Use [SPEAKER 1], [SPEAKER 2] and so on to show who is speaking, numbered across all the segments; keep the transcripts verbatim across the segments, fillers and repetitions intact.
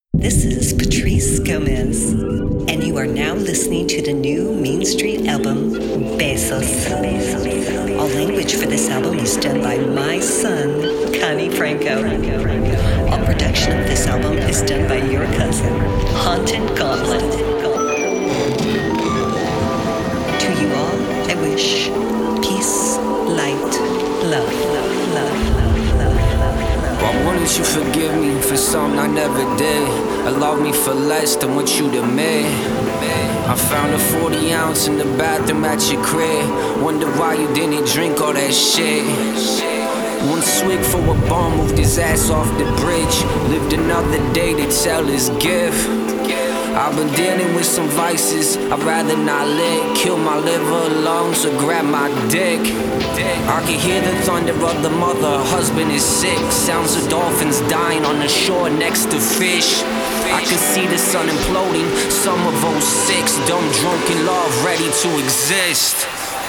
[SPEAKER 1] This is Patrice Gomez, and you are now listening to the new Mean Street album, Besos. All language for this album is done by my son, Connie Franco. All production of this album is done by your cousin, Haunted Gauntlet. To you all, I wish peace, light, love, love, love, love, love.
[SPEAKER 2] Why wouldn't you forgive me for something I never did? Allow me for less than what you'd have made. I found a forty ounce in the bathroom at your crib. Wonder why you didn't drink all that shit. One swig for a bum, moved his ass off the bridge. Lived another day to tell his gift. I've been dealing with some vices I'd rather not live. Kill my liver, lungs, or grab my dick. I can hear the thunder of the mother, her husband is sick. Sounds of dolphins dying on the shore next to fish. I can see the sun imploding, summer of oh six. Dumb, drunken love, ready to exist.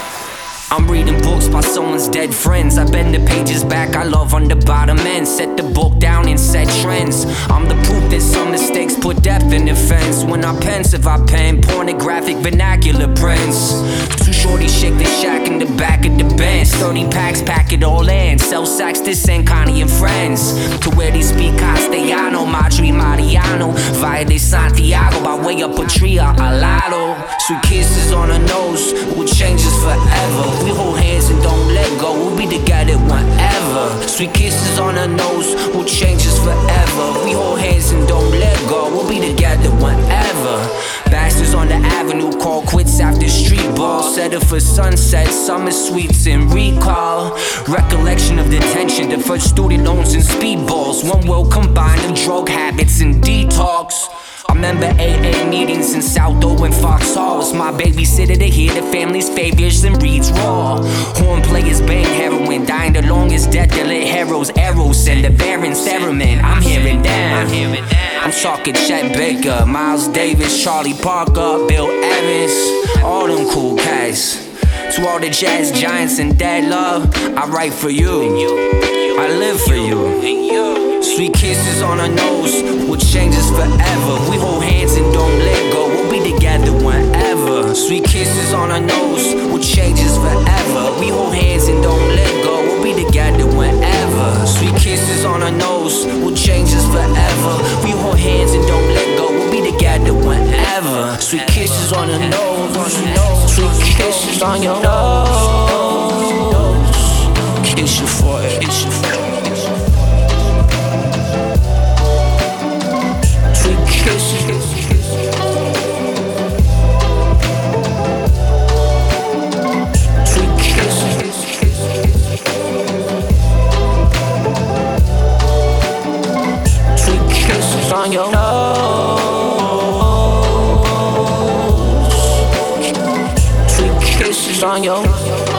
[SPEAKER 2] I'm reading books by someone's dead friends. I bend the pages back, I love on the bottom end. Set the book down and set trends. I'm the proof that some mistakes put depth in defense. When I'm pensive, I pen pornographic vernacular prints. Two shorties shake the shack in the back of the Benz. thirty packs, pack it all in. Sell sacks to San Connie and friends. To where they speak Castellano, Madre Mariano. Via de Santiago, by way of Patria, al lado. Sweet kisses on her nose, will change us forever. We hold hands and don't let go, we'll be together whenever. Sweet kisses on her nose will change us forever. We hold hands and don't let go, we'll be together whenever. Bastards on the avenue call quits after street ball. Set it for sunset, summer sweets and recall. Recollection of detention, the first student loans and speedballs. One world combined of drug habits and detox. I remember A A meetings in South O and Fox Halls. My babysitter to hear the family's favors and reads raw. Horn players bang heroin, dying the longest death that lit heroes, arrows, and the Baron Ceremon. I'm hearing them. I'm talking Chet Baker, Miles Davis, Charlie Parker, Bill Evans, all them cool guys. To all the jazz giants and dead love, I write for you, I live for you. Sweet kisses on her nose will change us forever. We hold hands and don't let go, we'll be together whenever. Sweet kisses on her nose will change us forever. We hold hands and don't let go, we'll be together whenever. Sweet kisses on her nose will change us forever. We hold hands and don't let go, we'll be together whenever. Sweet kisses on her nose, sweet kisses on your nose. Kiss you for it, kiss you for it. On your nose, sweet kisses on your